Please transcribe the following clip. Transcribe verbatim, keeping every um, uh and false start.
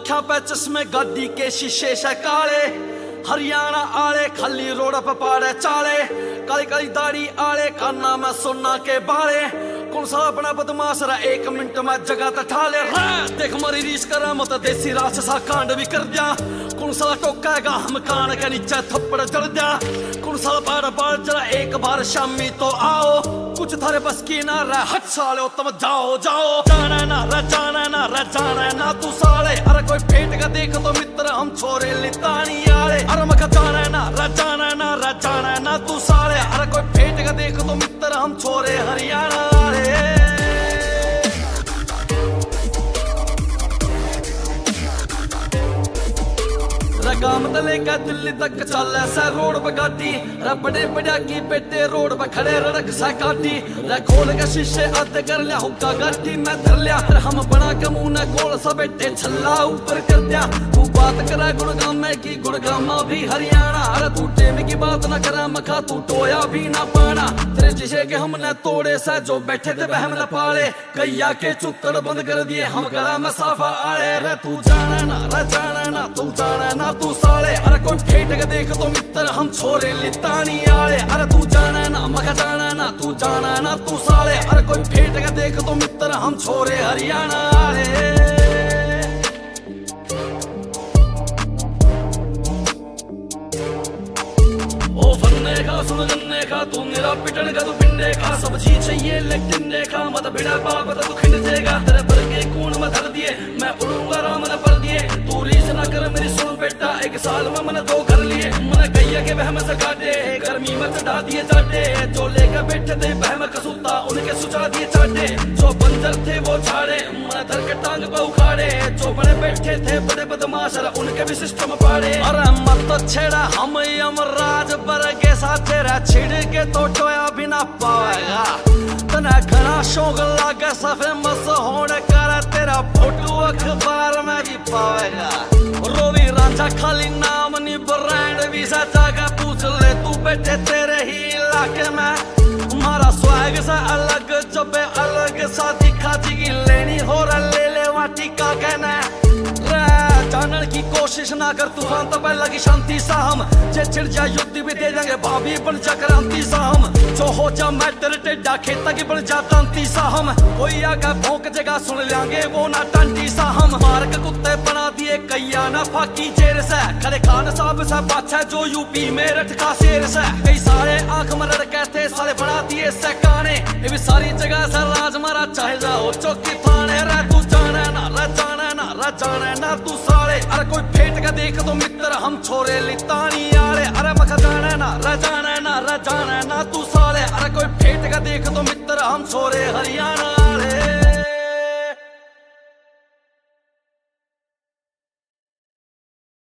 अखा पे चश्मे गाड़ी के शीशे से काले, हरियाणा आले खाली रोड पे पाड़े चाले, काली काली दाढ़ी आले काना में सोना के बाले। कौन सा अपना बदमाश रहा एक मिनट में जगह ठाले। देख मरी रीस करा मत देसी रास सा कांड भी कर दिया। कौन सा टोकेगा हम कान के नीचे थप्पड़ जड़ दिया। कौन सा बार बार जरा एक बार शामी तो आओ, कुछ थारे बस की ना रह हट साले तुम जाओ जाओ। जाना ना रे जाना ना रे जाना ना तू साले, अरे कोई फेंट का देख तो मित्र हम छोरे लितानी आले। अरे मखा जाना ना रे जाना ना रे जाना ना तू साले, अरे कोई फेंट का देख तो मित्र हम छोरे हरियाणा आले। काम लेकर दिल्ली तक चल ऐसा रोड पे गाड़ी, बड़े बड़ा की बेटे रोड पे खड़े रड़क सा काटी। खोल के शीशे अद कर लिया हुक्का गाड़ी में धर लिया, हम बना के मुंह ने गोल सा बेटे छल्ला ऊपर कर दिया। तू बात करा गुड़गाम में की गुड़गामा भी हरियाणा, अरे तू टेम की बात ना करा मखा तू टोया भी ना पाना। तेरे शीशे के हमने तोड़े सा जो बैठे थे बहम न पाले, कैया के चुक्कड़ बंद कर दिए हम गला में साफा आले। रे तू जाना ना रे जाना ना तू जाना ना तू साले, अरे कोई फेंट के देख तो मित्र हम छोरे लितानी आले। अरे तू जाना ना मखा जाना ना तू जाना ना तू साले, अरे कोई फेंट के देख तो मित्र हम छोरे हरियाणा आले। ओ फन्ने का सुन गन्ने का तू मेरा पिटन का तू पिंडे का, सब्जी चाहिए लेकिन देखा मत बिड़ा बाप तू खिंड देगा। तेरे पर के कून में धर दिए मैं उड़ूंगा राम ने पर दिए। तू रीस ना कर मेरी सुन बेटा, एक साल में मैंने दो कर लिए। मैंने कैया के बहम से काटे गर्मी में चढ़ा दिए चाटे, जो लेकर बैठे थे बहम कसूता उनके सुचा दिए चाटे। जो बंजर थे वो झाड़े मैं धर के टांग पे उखाड़े, जो बड़े बैठे थे बड़े बदमाश उनके भी सिस्टम पाड़े। अरे मत छेड़ा हम यमराज पर के साथ तेरा छिड़ के तो टोया भी ना पाएगा। तना घना शौक लागे सफे मस होने कर तेरा फोटो अखबार में भी पाएगा। रोवी रांझा खाली नाम नी ब्रांड वीसा जाकर पूछ ले तू बैठे तेरे ही इलाके में। हमारा स्वैग से अलग जब अलग सा दिखा दिगी लेनी हो रहा ले ले वाटी का कहना। जानन की कोशिश ना कर तूफान तो पहले लगी शांति सा हम, जे चिड़ जा युद्ध भी दे देंगे भाभी बन जा क्रांति सा हम। जो हो जा मैटर टेढ़ा खेता की बन जा तांती सा हम, कोई आगा भौंक जगह सुन लेंगे वो ना टांटी सा हम। मार के कुत्ते बना दिए कैया ना फाकी जेर से, खड़े खान साहब से बादशाह जो यूपी मेरठ का शेर से। कई सारे आंख मरड़ कहते साले बना दिए सहकाने, ये भी सारी जगह से राज मारा चाहे जाओ चौकी थाने। रह तू जाना ना रह जाना ना रह जाना ना तू साले, अरे कोई फेंट का देख तो मित्र हम छोरे लितानी आले। अरे मखा जाना ना रह जाना ना रह जाना ना तू साले, अरे कोई फेंट का देख तो मित्र हम छोरे हरियाणा